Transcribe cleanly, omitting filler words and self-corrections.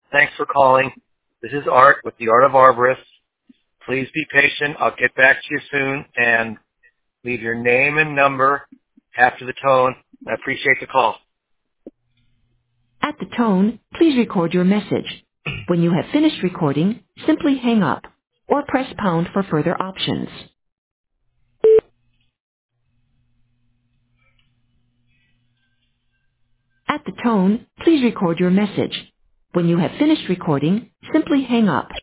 Thanks for calling. This is Art with the Art of Arborists. Please be patient. I'll get back to you soon and leave your name and number after the tone. I appreciate the call. At the tone, please record your message. When you have finished recording, simply hang up or press pound for further options. At the tone, please record your message. When you have finished recording, simply hang up